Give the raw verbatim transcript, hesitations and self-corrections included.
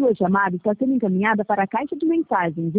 sua chamada está sendo encaminhada para a caixa de mensagens